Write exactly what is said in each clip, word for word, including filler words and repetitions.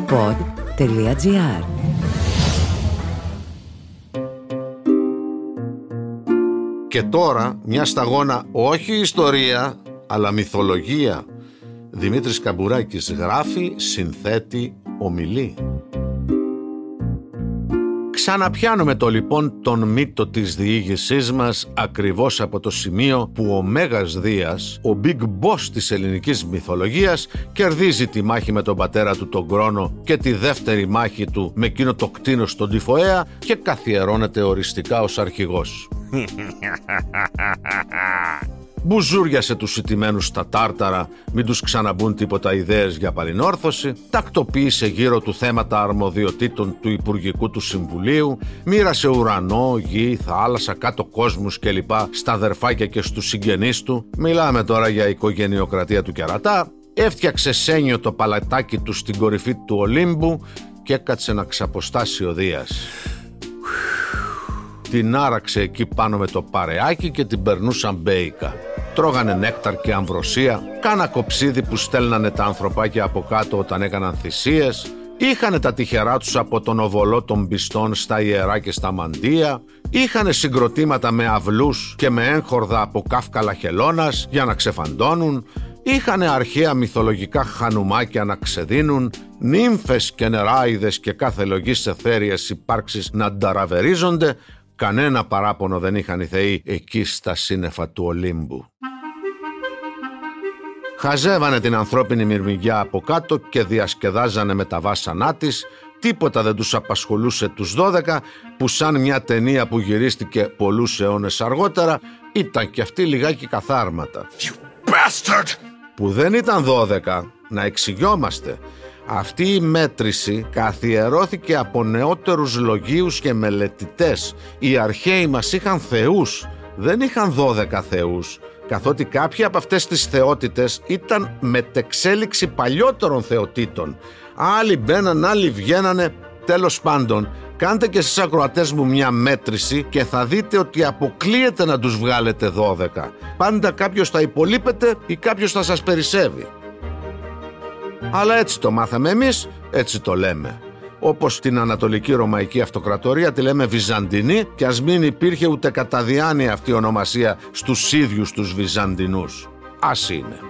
pod τελεία gr. Και τώρα μια σταγόνα, όχι ιστορία, αλλά μυθολογία. Δημήτρης Καμπουράκης γράφει, συνθέτει, ομιλεί. Ξαναπιάνουμε το λοιπόν τον μύτο της διήγησής μας ακριβώς από το σημείο που ο Μέγας Δίας, ο Big Boss της ελληνικής μυθολογίας, κερδίζει τη μάχη με τον πατέρα του τον Κρόνο και τη δεύτερη μάχη του με εκείνο το κτήνος στον Τυφοαία και καθιερώνεται οριστικά ως αρχηγός. Μπουζούριασε τους ηττημένους στα τάρταρα, μην τους ξαναμπούν τίποτα ιδέες για παλινόρθωση, τακτοποίησε γύρω του θέματα αρμοδιοτήτων του Υπουργικού του Συμβουλίου, μοίρασε ουρανό, γη, θάλασσα, κάτω κόσμους κλπ. Στα αδερφάκια και στους συγγενείς του. Μιλάμε τώρα για οικογενειοκρατία του κερατά. Έφτιαξε σένιο το παλατάκι του στην κορυφή του Ολύμπου και έκατσε να ξαποστάσει ο Δίας. Την άραξε εκεί πάνω με το παρεάκι και την περνούσαν μπέικα. Τρώγανε νέκταρ και αμβροσία, κάνα κοψίδι που στέλνανε τα ανθρωπάκια από κάτω όταν έκαναν θυσίες, είχανε τα τυχερά τους από τον οβολό των πιστών στα ιερά και στα μαντεία, είχανε συγκροτήματα με αυλούς και με έγχορδα από κάφκαλα χελώνας για να ξεφαντώνουν, είχανε αρχαία μυθολογικά χανουμάκια να ξεδίνουν, νύμφες και νεράιδες και κάθε λογής εθέριες υπάρξεις να νταραβερίζονται. Κανένα παράπονο δεν είχαν οι θεοί εκεί στα σύννεφα του Ολύμπου. Χαζεύανε την ανθρώπινη μυρμηγκιά από κάτω και διασκεδάζανε με τα βάσανά της. Τίποτα δεν τους απασχολούσε τους δώδεκα, που σαν μια ταινία που γυρίστηκε πολλούς αιώνες αργότερα ήταν κι αυτοί λιγάκι καθάρματα. You bastard! Που δεν ήταν δώδεκα, να εξηγιόμαστε. Αυτή η μέτρηση καθιερώθηκε από νεότερους λογίους και μελετητές. Οι αρχαίοι μας είχαν θεούς, δεν είχαν δώδεκα θεούς, καθότι κάποιοι από αυτές τις θεότητες ήταν μετεξέλιξη παλιότερων θεοτήτων. Άλλοι μπαίναν, άλλοι βγαίνανε. Τέλος πάντων, κάντε και στις ακροατές μου μια μέτρηση και θα δείτε ότι αποκλείεται να τους βγάλετε δώδεκα. Πάντα κάποιος θα υπολείπεται ή κάποιος θα σας περισσεύει. Αλλά έτσι το μάθαμε εμείς, έτσι το λέμε. Όπως την Ανατολική Ρωμαϊκή Αυτοκρατορία τη λέμε Βυζαντινή, και ας μην υπήρχε ούτε κατά διάνοια αυτή η ονομασία στους ίδιους τους Βυζαντινούς. Ας είναι.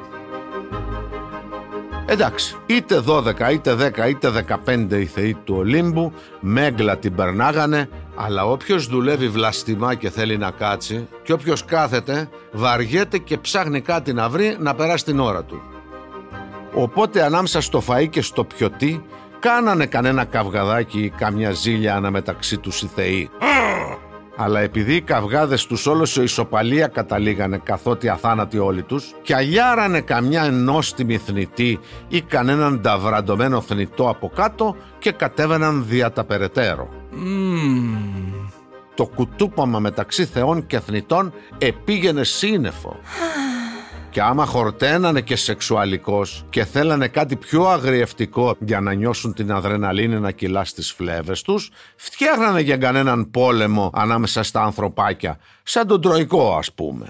Εντάξει, είτε δώδεκα, είτε δέκα, είτε δεκαπέντε οι θεοί του Ολύμπου, μέγκλα την περνάγανε, αλλά όποιος δουλεύει βλαστημά και θέλει να κάτσει, και όποιος κάθεται, βαριέται και ψάχνει κάτι να βρει να περάσει την ώρα του. Οπότε ανάμεσα στο φαΐ και στο πιωτί κάνανε κανένα καυγαδάκι ή καμιά ζήλια αναμεταξύ τους οι θεοί. Αλλά επειδή οι καυγάδες τους όλος σε ισοπαλία καταλήγανε, καθότι αθάνατοι όλοι τους, και αλλιάρανε καμιά ενόστιμη θνητή ή κανέναν ταυραντωμένο θνητό από κάτω και κατέβαιναν δια τα περαιτέρω. Mm. Το κουτούπαμα μεταξύ θεών και θνητών επήγαινε σύννεφο. Και άμα χορταίνανε και σεξουαλικός και θέλανε κάτι πιο αγριευτικό για να νιώσουν την αδρεναλίνη να κυλά στις φλέβες τους, φτιάχνανε για κανέναν πόλεμο ανάμεσα στα ανθρωπάκια, σαν τον Τροϊκό ας πούμε.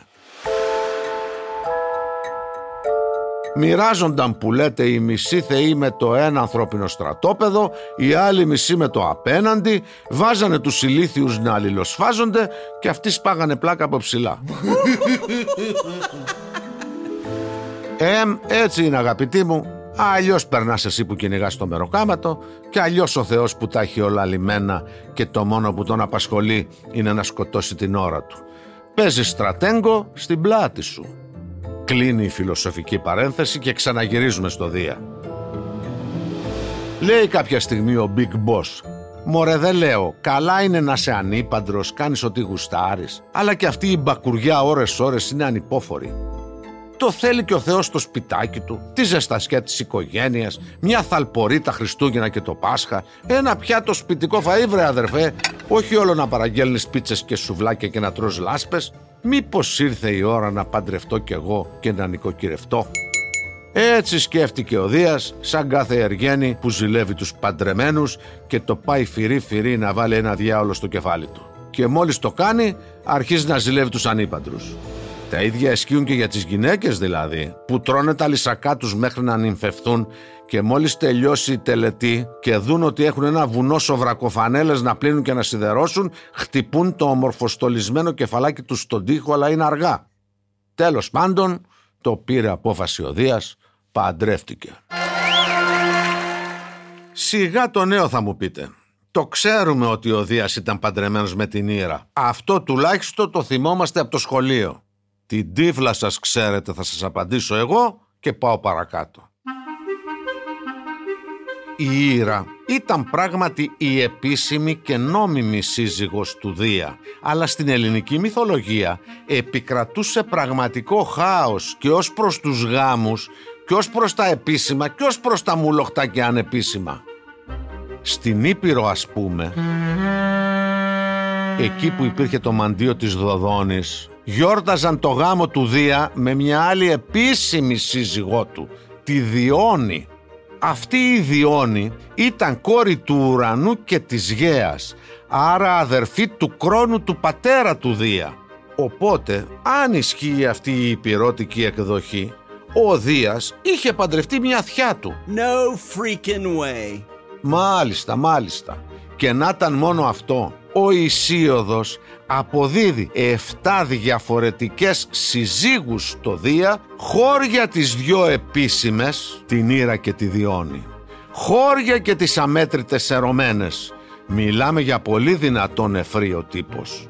Μοιράζονταν που λέτε οι μισοί θεοί με το ένα ανθρώπινο στρατόπεδο, οι άλλοι μισοί με το απέναντι, βάζανε τους ηλίθιους να αλληλοσφάζονται και αυτοί σπάγανε πλάκα από ψηλά. Εμ, έτσι είναι αγαπητοί μου. Αλλιώς περνάς εσύ που κυνηγάς το μεροκάματο, και αλλιώς ο Θεός που τα έχει όλα λιμένα και το μόνο που τον απασχολεί είναι να σκοτώσει την ώρα του. Παίζει στρατέγκο στην πλάτη σου. Κλείνει η φιλοσοφική παρένθεση και ξαναγυρίζουμε στο Δία. Λέει κάποια στιγμή ο Big Boss: «Μωρέ, δεν λέω, καλά είναι να είσαι ανήπαντρος, κάνεις ό,τι γουστάρεις, αλλά και αυτή η μπακουριά ώρες ώρες είναι ανυπόφορη. Το θέλει και ο Θεός στο σπιτάκι του, τη ζεστασιά της οικογένειας, μια θαλπορή τα Χριστούγεννα και το Πάσχα, ένα πιάτο σπιτικό φαΐ βρε αδερφέ, όχι όλο να παραγγέλνεις πίτσες και σουβλάκια και να τρως λάσπες. Μήπως ήρθε η ώρα να παντρευτώ κι εγώ και να νοικοκυρευτώ?» Έτσι σκέφτηκε ο Δίας, σαν κάθε εργένη που ζηλεύει τους παντρεμένους και το πάει φυρί φυρί να βάλει ένα διάολο στο κεφάλι του. Και μόλις το κάνει, αρχίζει να ζηλεύει τους ανήπαντρους. Τα ίδια ισχύουν και για τις γυναίκες δηλαδή, που τρώνε τα λυσακά τους μέχρι να νυμφευθούν Και μόλις τελειώσει η τελετή και δουν ότι έχουν ένα βουνό σοβρακοφανέλες να πλύνουν και να σιδερώσουν, χτυπούν το ομορφοστολισμένο κεφαλάκι του στον τοίχο, αλλά είναι αργά. Τέλος πάντων, το πήρε απόφαση ο Δίας, παντρεύτηκε. Σιγά το νέο θα μου πείτε. Το ξέρουμε ότι ο Δίας ήταν παντρεμένος με την Ήρα. Αυτό τουλάχιστον το θυμόμαστε από το σχολείο. Την τύφλα σας ξέρετε, θα σας απαντήσω εγώ και πάω παρακάτω. Η Ήρα ήταν πράγματι η επίσημη και νόμιμη σύζυγος του Δία, αλλά στην ελληνική μυθολογία επικρατούσε πραγματικό χάος και ως προς τους γάμους και ως προς τα επίσημα και ως προς τα μουλοχτά και ανεπίσημα. Στην Ήπειρο, ας πούμε, εκεί που υπήρχε το μαντίο της Δοδόνης, γιόρταζαν το γάμο του Δία με μια άλλη επίσημη σύζυγό του, τη Διόνη. Αυτή η Διόνη ήταν κόρη του Ουρανού και της Γαίας, άρα αδερφή του Κρόνου του πατέρα του Δία. Οπότε, αν ισχύει αυτή η υπηρώτικη εκδοχή, ο Δίας είχε παντρευτεί μια θιά του. No freaking way. Μάλιστα, μάλιστα. Και να ήταν μόνο αυτό, ο Ησίωδος αποδίδει εφτά διαφορετικές συζύγους στο Δία, χώρια τις δυο επίσημες, την Ήρα και τη Διόνη. Χώρια και τις αμέτρητες ερωμένες. Μιλάμε για πολύ δυνατόν νεφρίο τύπος.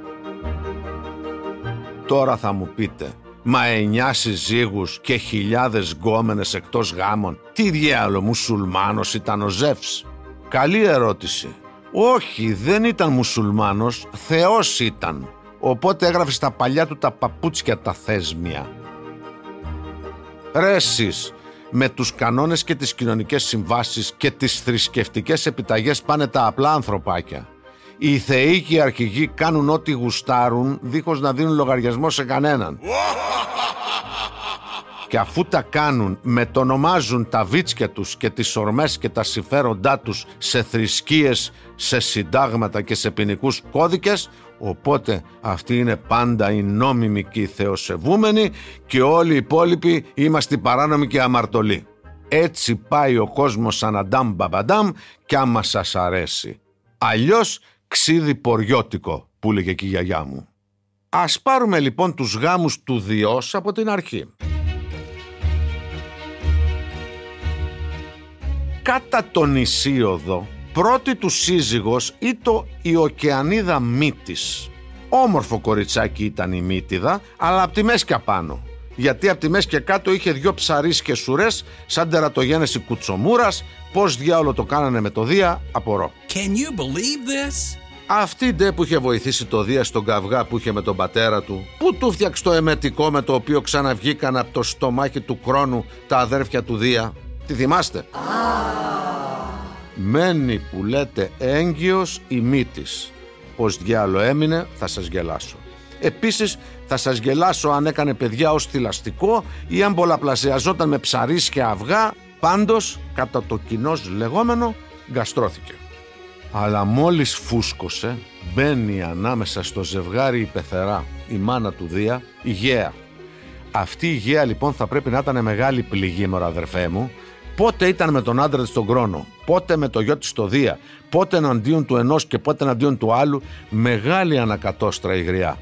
Τώρα θα μου πείτε, μα εννιά συζύγους και χιλιάδες γκόμενες εκτός γάμων, τι διάλο μουσουλμάνος ήταν ο Ζεύς? Καλή ερώτηση. Όχι, δεν ήταν μουσουλμάνος, θεός ήταν. Οπότε έγραφε στα παλιά του τα παπούτσια τα θέσμια. Ρε εσείς, με τους κανόνες και τις κοινωνικές συμβάσεις και τις θρησκευτικές επιταγές πάνε τα απλά ανθρωπάκια. Οι θεοί και οι αρχηγοί κάνουν ό,τι γουστάρουν, δίχως να δίνουν λογαριασμό σε κανέναν. Και αφού τα κάνουν, μετονομάζουν τα βίτσια τους και τις ορμές και τα συμφέροντά τους σε θρησκείες, σε συντάγματα και σε ποινικούς κώδικες, οπότε αυτοί είναι πάντα οι νόμιμοι και οι θεοσεβούμενοι και όλοι οι υπόλοιποι είμαστε παράνομοι και αμαρτωλοί. Έτσι πάει ο κόσμος σαν αντάμ μπαμπαντάμ κι άμα σας αρέσει. Αλλιώς ξύδι ποριώτικο, που έλεγε και η γιαγιά μου. Ας πάρουμε λοιπόν τους γάμους του Διός από την αρχή. Κατά τον Ησίωδο, πρώτη του σύζυγος ήταν η Οκεανίδα Μύτης. Όμορφο κοριτσάκι ήταν η Μύτιδα, αλλά από τη μέση και απάνω. Γιατί από τη μέση και κάτω είχε δυο ψαρείς και σουρές, σαν τερατογένεση κουτσομούρας. Πώς διάολο το κάνανε με το Δία, απορώ. Can you believe this? Αυτή ντε που είχε βοηθήσει το Δία στον καυγά που είχε με τον πατέρα του, που του φτιάξε το εμετικό με το οποίο ξαναβγήκαν από το στομάχι του Κρόνου τα αδέρφια του Δία. Τη θυμάστε? Ah. Μένει που λέτε έγκυος η Μύτης. Πώς διάλο έμεινε θα σας γελάσω. Επίσης θα σας γελάσω αν έκανε παιδιά ως θηλαστικό ή αν πολλαπλασιαζόταν με ψαρίσια αυγά. Πάντως κατά το κοινός λεγόμενο γκαστρώθηκε. Αλλά μόλις φούσκωσε, μπαίνει ανάμεσα στο ζευγάρι η πεθερά, η μάνα του Δία, η Γαία. Αυτή η Γαία λοιπόν θα πρέπει να ήταν μεγάλη πληγή, μωρά αδερφέ μου. Πότε ήταν με τον άντρα της τον Κρόνο, πότε με το γιο της το Δία, πότε εναντίον του ενός και πότε εναντίον του άλλου. Μεγάλη ανακατόστρα η γριά.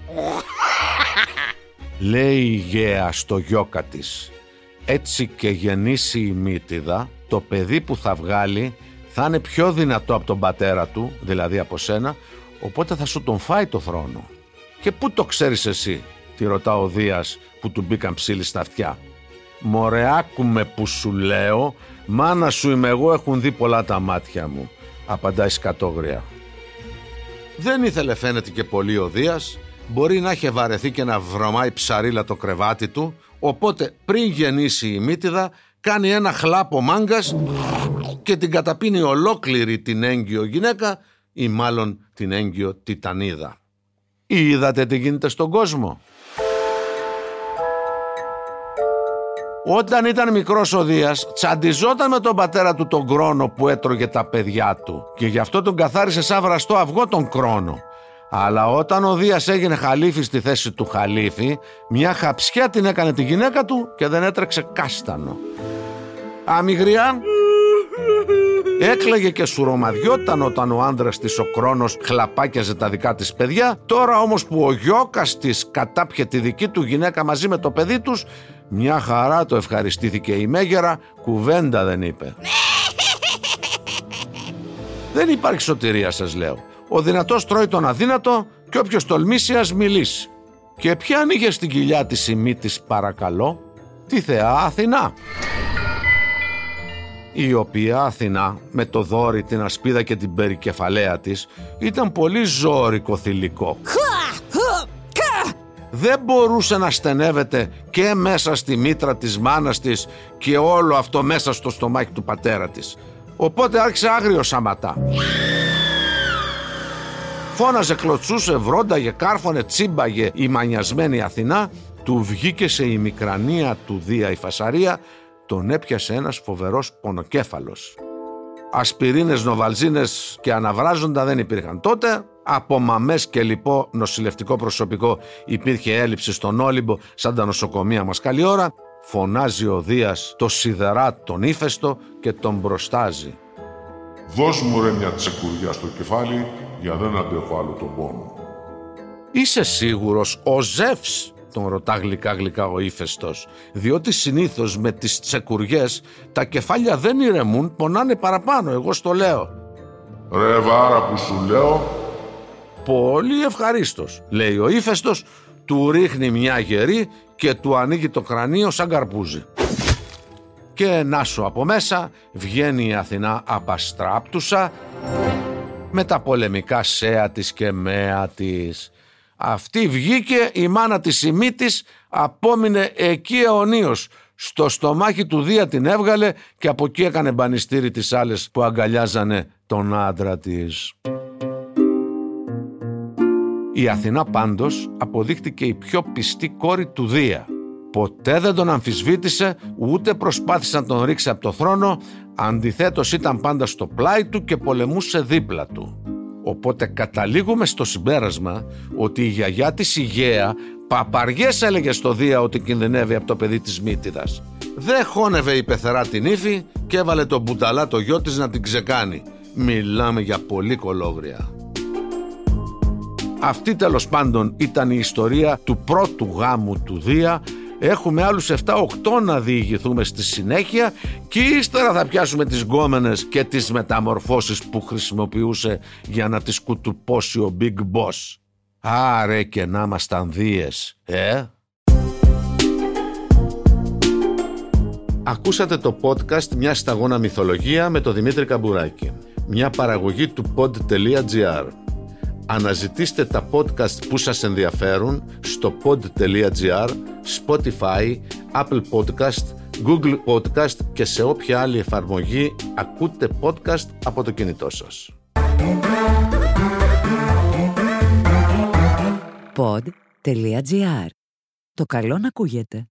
Λέει η Γαία στο γιώκα της, έτσι και γεννήσει η Μύτιδα, το παιδί που θα βγάλει θα είναι πιο δυνατό από τον πατέρα του, δηλαδή από σένα, οπότε θα σου τον φάει το θρόνο. Και πού το ξέρεις εσύ, τη ρωτά ο Δίας που του μπήκαν ψήλοι στα αυτιά. Μωρέ άκουμε που σου λέω, μάνα σου είμαι εγώ, έχουν δει πολλά τα μάτια μου, απαντάει σκατόγρια. Δεν ήθελε φαίνεται και πολύ ο Δίας, μπορεί να είχε βαρεθεί και να βρωμάει ψαρίλα το κρεβάτι του, οπότε πριν γεννήσει η Μύτιδα κάνει ένα χλάπο μάγκας και την καταπίνει ολόκληρη την έγκυο γυναίκα ή μάλλον την έγκυο τιτανίδα. Είδατε τι γίνεται στον κόσμο? Όταν ήταν μικρός ο Δίας τσαντιζόταν με τον πατέρα του τον Κρόνο που έτρωγε τα παιδιά του και γι' αυτό τον καθάρισε σαν βραστό αυγό τον Κρόνο. Αλλά όταν ο Δίας έγινε χαλίφη στη θέση του χαλίφη, μια χαψιά την έκανε τη γυναίκα του και δεν έτρεξε κάστανο. Αμυγριά. Έκλαιγε και σουρωμαδιόταν όταν ο άντρας της ο Κρόνος χλαπάκιαζε τα δικά της παιδιά. Τώρα όμως που ο γιώκας της κατάπιε τη δική του γυναίκα μαζί με το παιδί τους, μια χαρά το ευχαριστήθηκε η μέγερα, κουβέντα δεν είπε. Δεν υπάρχει σωτηρία, σας λέω. Ο δυνατός τρώει τον αδύνατο και όποιος τολμήσει ας μιλήσει. Και ποια ανοίγε στην κοιλιά της η μύτης, παρακαλώ? Τη θεά Αθηνά. Η οποία Αθηνά με το δόρι, την ασπίδα και την περικεφαλαία της ήταν πολύ ζώρικο θηλυκό. Δεν μπορούσε να στενεύεται και μέσα στη μήτρα της μάνας της και όλο αυτό μέσα στο στομάχι του πατέρα της. Οπότε άρχισε άγριο σαματά. Φώναζε, κλωτσούσε, βρόνταγε, κάρφωνε, τσίμπαγε η μανιασμένη Αθηνά. Του βγήκε σε ημικρανία του Δία η φασαρία. Τον έπιασε ένας φοβερός πονοκέφαλος. Ασπιρίνες, νοβαλζίνες και αναβράζοντα δεν υπήρχαν τότε. Από μαμές και λοιπό νοσηλευτικό προσωπικό υπήρχε έλλειψη στον Όλυμπο, σαν τα νοσοκομεία μας καλή ώρα. Φωνάζει ο Δίας το σιδερά τον ύφεστο και τον μπροστάζει. Δώσ' μου ρε μια τσεκουριά στο κεφάλι για δεν αντέχω άλλο τον πόνο. Είσαι σίγουρος ο Ζεύς? Τον ρωτά γλυκά γλυκά ο ύφεστος, διότι συνήθως με τις τσεκουριές τα κεφάλια δεν ηρεμούν, πονάνε παραπάνω, εγώ στο λέω. Ρε βάρα που σου λέω. Πολύ ευχαρίστως, λέει ο ύφεστος, του ρίχνει μια γερή και του ανοίγει το κρανίο σαν καρπούζι. Και να σου από μέσα βγαίνει η Αθηνά απαστράπτουσα με τα πολεμικά σέα της και μέα της. Αυτή βγήκε, η μάνα της η μύτης απόμεινε εκεί αιωνίως. Στο στομάχι του Δία την έβγαλε και από εκεί έκανε μπανιστήρι τις άλλες που αγκαλιάζανε τον άντρα της. Η Αθηνά πάντως αποδείχτηκε η πιο πιστή κόρη του Δία. Ποτέ δεν τον αμφισβήτησε, ούτε προσπάθησε να τον ρίξει από το θρόνο, αντιθέτως ήταν πάντα στο πλάι του και πολεμούσε δίπλα του. Οπότε καταλήγουμε στο συμπέρασμα ότι η γιαγιά της η Γαία παπαριές έλεγε στο Δία ότι κινδυνεύει από το παιδί της Μύτιδας. Δεν χώνευε η πεθερά την ύφη και έβαλε τον Μπουταλά το γιο της να την ξεκάνει. Μιλάμε για πολύ κολόγρια. Αυτή τέλος πάντων ήταν η ιστορία του πρώτου γάμου του Δία. Έχουμε άλλους επτά οκτώ να διηγηθούμε στη συνέχεια και ύστερα θα πιάσουμε τις γκόμενες και τις μεταμορφώσεις που χρησιμοποιούσε για να τις κουτουπώσει ο Big Boss. Άρε και να ήμασταν δίες, ε! Ακούσατε το podcast «Μια σταγόνα μυθολογία» με τον Δημήτρη Καμπουράκη. Μια παραγωγή του pod.gr. Αναζητήστε τα podcast που σας ενδιαφέρουν στο pod.gr, Spotify, Apple Podcast, Google Podcast και σε όποια άλλη εφαρμογή ακούτε podcast από το κινητό σας. pod.gr. Το καλό να ακούγεται.